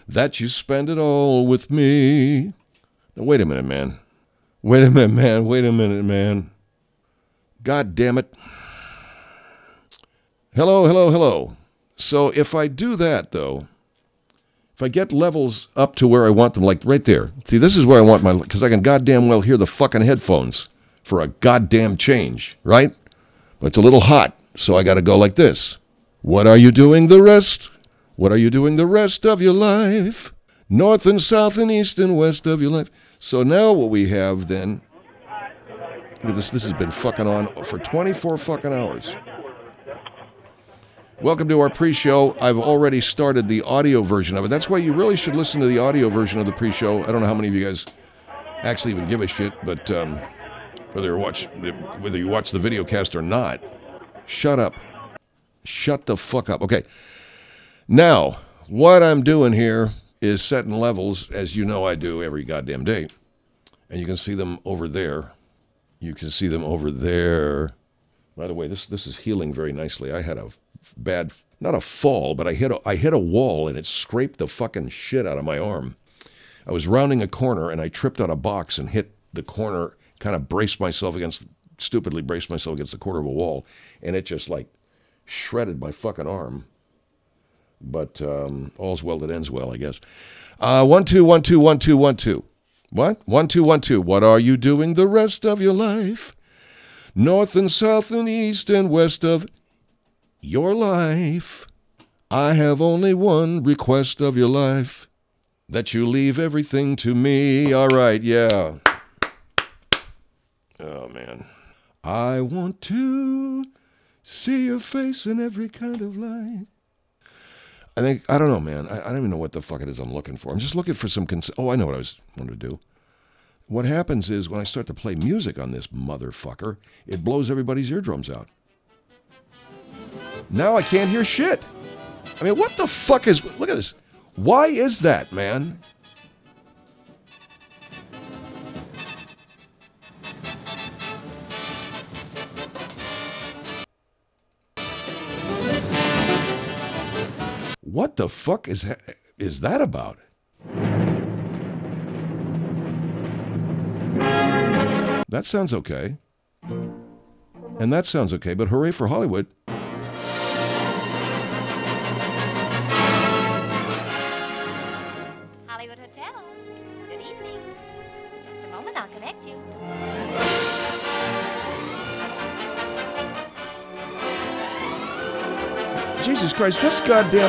that you spend it all with me. Now, wait a minute, man. Wait a minute, man. Wait a minute, man. God damn it. Hello, hello, hello. So if I do that, though, if I get levels up to where I want them, like right there. See, this is where I want my, because I can goddamn well hear the fucking headphones for a goddamn change, right? But it's a little hot, so I got to go like this. What are you doing the rest? What are you doing the rest of your life? North and south and east and west of your life. So now what we have then, this has been fucking on for 24 fucking hours. Welcome to our pre-show. I've already started the audio version of it. That's why you really should listen to the audio version of the pre-show. I don't know how many of you guys actually even give a shit, but whether you watch the video cast or not, shut up. Shut the fuck up. Okay. Now, what I'm doing here is setting levels, as you know I do every goddamn day. And you can see them over there. You can see them over there. By the way, this is healing very nicely. I had a bad, not a fall, but I hit a wall and it scraped the fucking shit out of my arm. I was rounding a corner and I tripped on a box and hit the corner, kind of stupidly braced myself against the corner of a wall, and it just like shredded my fucking arm. But all's well that ends well, I guess. 1 2 1 2 1 2 1 2. What? 1 2 1 2. What are you doing the rest of your life? North and south and east and west of your life. I have only one request of your life, that you leave everything to me. All right, yeah. Oh, man. I want to see your face in every kind of light. I don't know, man. I don't even know what the fuck it is I'm looking for. I'm just looking for some, I know what I wanted to do. What happens is when I start to play music on this motherfucker, it blows everybody's eardrums out. Now I can't hear shit. I mean, what the fuck look at this. Why is that, man? What the fuck is that about? That sounds okay. And that sounds okay, but hooray for Hollywood. Hollywood Hotel. Good evening. Just a moment, I'll connect you. Jesus Christ, this goddamn...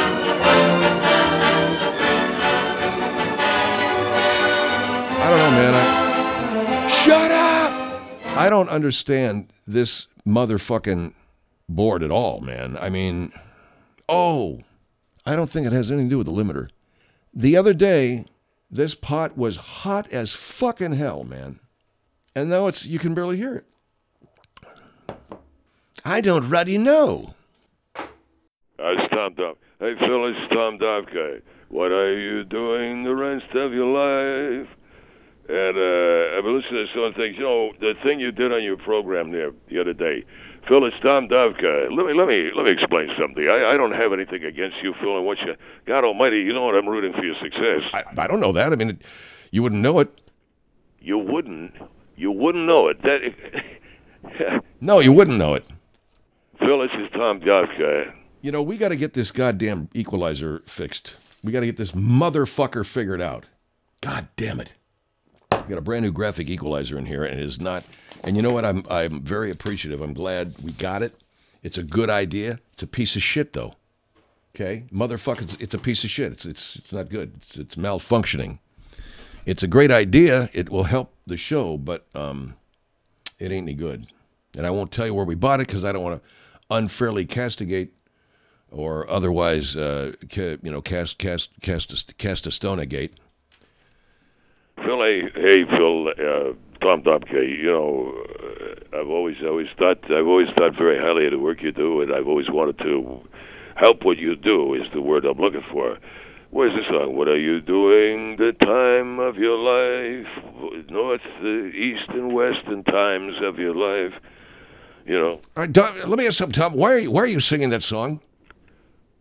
I don't know, man. Shut up! I don't understand this motherfucking board at all, man. I mean, I don't think it has anything to do with the limiter. The other day, this pot was hot as fucking hell, man. And now you can barely hear it. I don't ruddy know. It's Tom Dove. Hey, Phil, it's Tom Dovke. What are you doing the rest of your life? And I've been listening to some things. You know, the thing you did on your program there the other day, Phil, it's Tom Dovke. Let me explain something. I don't have anything against you, Phil, and what you, God Almighty, you know what? I'm rooting for your success. I don't know that. I mean, you wouldn't know it. You wouldn't know it. That. No, you wouldn't know it. Phil, this is Tom Dovke. You know, we got to get this goddamn equalizer fixed. We got to get this motherfucker figured out. God damn it. We got a brand new graphic equalizer in here, and it is not. And you know what? I'm very appreciative. I'm glad we got it. It's a good idea. It's a piece of shit, though. Okay, motherfucker, it's a piece of shit. It's not good. It's malfunctioning. It's a great idea. It will help the show, but it ain't any good. And I won't tell you where we bought it because I don't want to unfairly castigate or otherwise, cast a stone at gate. Phil, hey, Phil, Tom Dopke. You know, I've always thought very highly of the work you do, and I've always wanted to help what you do. Is the word I'm looking for. Where's the song? What are you doing the time of your life? North, east, and west, and times of your life. You know. All right, Tom, let me ask something, Tom. Why are you singing that song?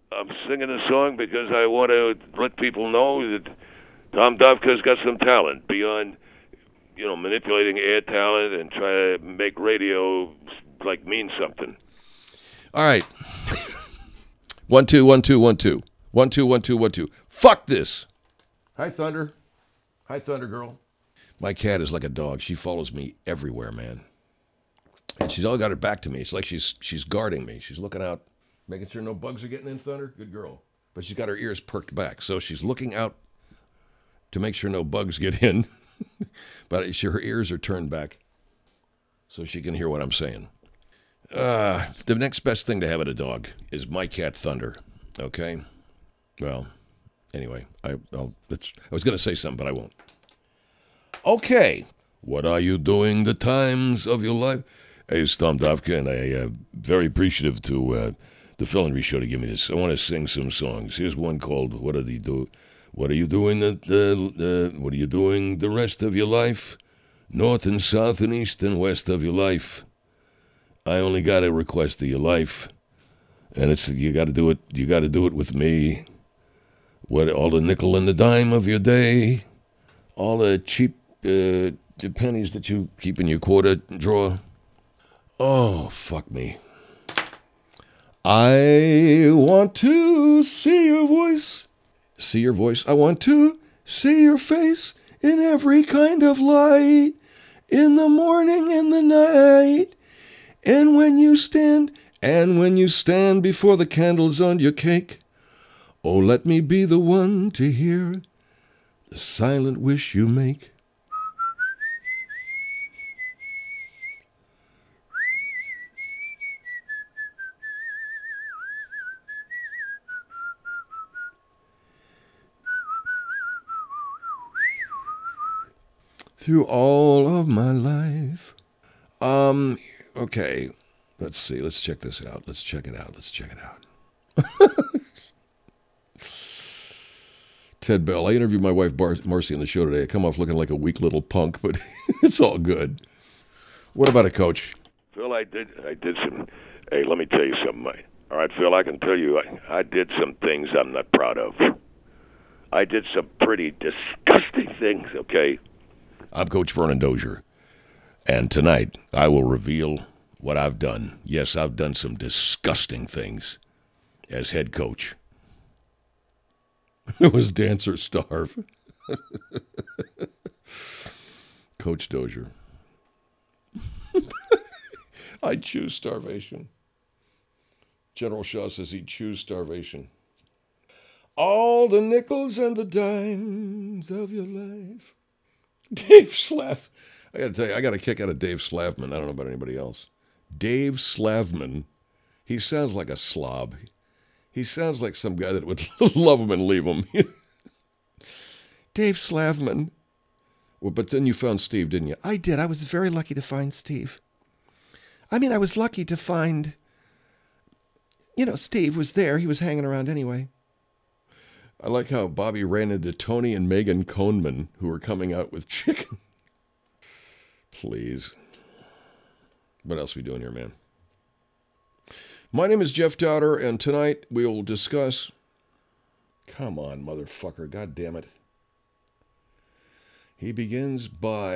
I'm singing a song because I want to let people know that Tom Dovka's got some talent beyond, manipulating air talent and trying to make radio like mean something. All right. 1 2 1 2 1 2 1 2 1 2 1 2. Fuck this. Hi Thunder. Hi Thunder girl. My cat is like a dog. She follows me everywhere, man. And she's all got her back to me. It's like she's guarding me. She's looking out, making sure no bugs are getting in, Thunder. Good girl. But she's got her ears perked back. So she's looking out to make sure no bugs get in. But her ears are turned back so she can hear what I'm saying. The next best thing to have at a dog is my cat Thunder. Okay? Well, anyway, I was going to say something, but I won't. Okay. What are you doing the times of your life? Hey, it's Tom Dovka, and I'm very appreciative to the Phil Henry Show to give me this. I want to sing some songs. Here's one called What Are You Doing? What are you doing? What are you doing the rest of your life? North and south and east and west of your life. I only got a request of your life, and it's you got to do it. You got to do it with me. What all the nickel and the dime of your day, all the cheap pennies that you keep in your quarter drawer. Oh, fuck me. I want to see your voice. See your voice. I want to see your face in every kind of light. In the morning, in the night. And when you stand before the candles on your cake. Oh, let me be the one to hear the silent wish you make. Through all of my life. Okay. Let's see. Let's check this out. Let's check it out. Ted Bell. I interviewed my wife Marcy on the show today. I come off looking like a weak little punk, but it's all good. What about it, Coach? Phil, I did some. Hey, let me tell you something. All right, Phil, I can tell you I did some things I'm not proud of. I did some pretty disgusting things, okay? I'm Coach Vernon Dozier, and tonight I will reveal what I've done. Yes, I've done some disgusting things as head coach. It was dance or starve. Coach Dozier. I choose starvation. General Shaw says he'd choose starvation. All the nickels and the dimes of your life. Dave Slav. I got to tell you, I got a kick out of Dave Slavman. I don't know about anybody else. Dave Slavman. He sounds like a slob. He sounds like some guy that would love him and leave him. Dave Slavman. Well, but then you found Steve, didn't you? I did. I was very lucky to find Steve. I mean, I was lucky to find, Steve was there. He was hanging around anyway. I like how Bobby ran into Tony and Megan Kohnman, who were coming out with chicken. Please. What else are we doing here, man? My name is Jeff Dowder, and tonight we will discuss... Come on, motherfucker. God damn it. He begins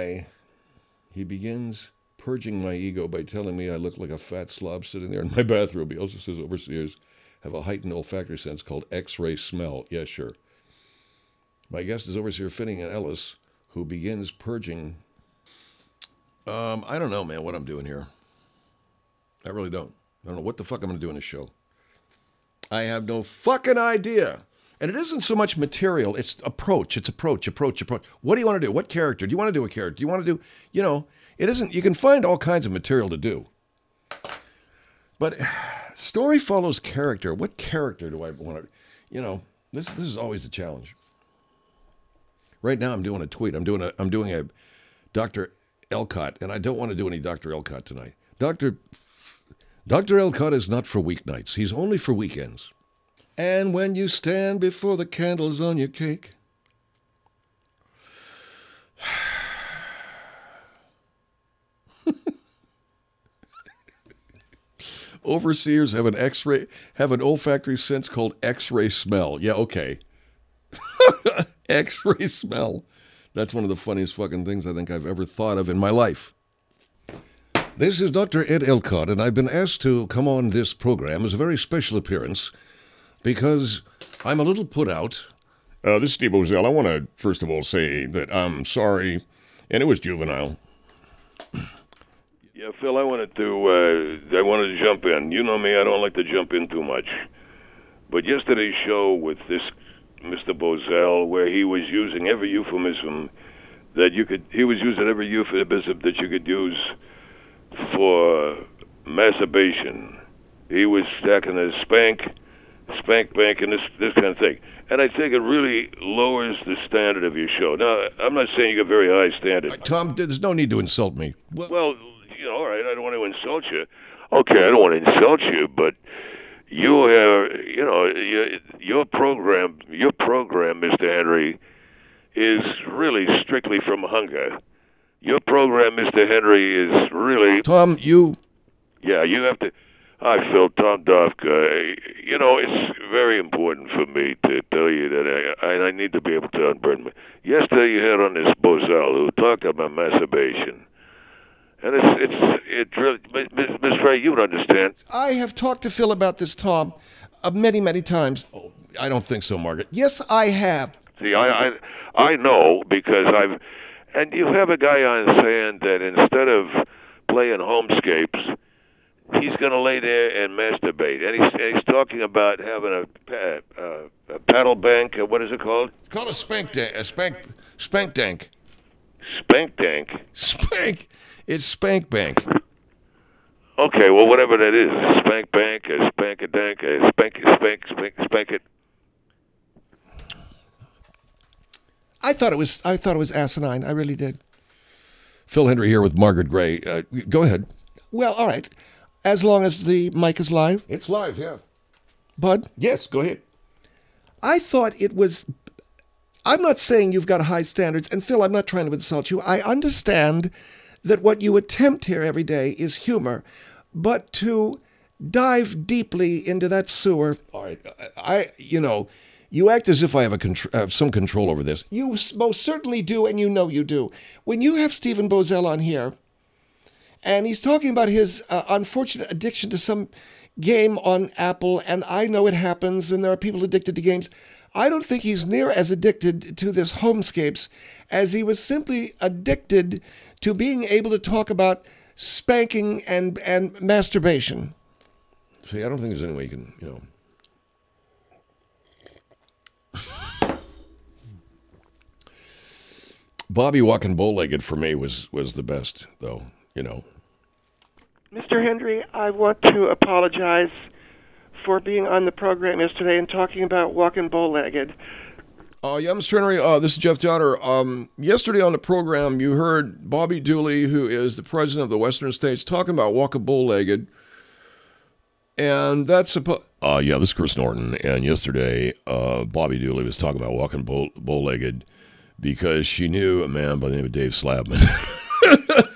purging my ego by telling me I look like a fat slob sitting there in my bathrobe. He also says overseers have a heightened olfactory sense called X-ray smell. Yeah, sure. My guest is Overseer Finnegan Ellis, who begins purging... I don't know, man, what I'm doing here. I really don't. I don't know what the fuck I'm going to do in this show. I have no fucking idea. And it isn't so much material. It's approach. It's approach. What do you want to do? What character? Do you want to do a character? Do you want to do, it isn't, you can find all kinds of material to do. But story follows character. What character do I want to, this is always the challenge. Right now I'm doing a tweet. I'm doing a Dr. Elcott, and I don't want to do any Dr. Elcott tonight. Dr. Elcott is not for weeknights. He's only for weekends. And when you stand before the candles on your cake, Overseers have an olfactory sense called X-ray smell. Yeah, okay. X-ray smell. That's one of the funniest fucking things I think I've ever thought of in my life. This is Dr. Ed Elcott, and I've been asked to come on this program as a very special appearance because I'm a little put out. This is Steve Ozell. I want to, first of all, say that I'm sorry, and it was juvenile. Yeah, Phil, I wanted to jump in. You know me, I don't like to jump in too much. But yesterday's show with this Mr. Bozell, where he was using every euphemism he was using every euphemism that you could use for masturbation. He was stacking a spank bank, and this kind of thing. And I think it really lowers the standard of your show. Now, I'm not saying you got very high standard. Tom, there's no need to insult me. Well, all right, I don't want to insult you. Okay, I don't want to insult you, but you have, your program, Mr. Henry, is really strictly from hunger. Your program, Mr. Henry, is really... Tom, you... Yeah, you have to... Hi, Phil, Tom Dofka. It's very important for me to tell you that I need to be able to unburden me. Yesterday you had on this Bozell who talked about masturbation. And it's really... Miss Frey, you would understand. I have talked to Phil about this, Tom, many, many times. Oh, I don't think so, Margaret. Yes, I have. See, I know because I've... And you have a guy on saying that instead of playing homescapes, he's going to lay there and masturbate. And he's talking about having a paddle bank. What is it called? It's called a spank tank. Spank tank. Spank tank. Spank. It's spank bank. Okay, well, whatever that is, spank bank, a spank a dank, a spank it. I thought it was asinine. I really did. Phil Hendry here with Margaret Gray. Go ahead. Well, all right. As long as the mic is live. It's live, yeah. Bud? Yes, go ahead. I thought it was... I'm not saying you've got high standards. And Phil, I'm not trying to insult you. I understand that what you attempt here every day is humor. But to dive deeply into that sewer... All right. You act as if I have some control over this. You most certainly do, and you know you do. When you have Stephen Bozell on here, and he's talking about his unfortunate addiction to some game on Apple, and I know it happens, and there are people addicted to games, I don't think he's near as addicted to this Homescapes as he was simply addicted to being able to talk about spanking and masturbation. See, I don't think there's any way you can, Bobby walking bow-legged for me was the best, though, Mr. Hendry, I want to apologize for being on the program yesterday and talking about walking bow-legged. Yeah, Mr. Henry, this is Jeff Dowder. Yesterday on the program, you heard Bobby Dooley, who is the president of the Western States, talking about walking bow-legged. And that's yeah, this is Chris Norton. And yesterday, Bobby Dooley was talking about walking bow-legged because she knew a man by the name of Dave Slabman.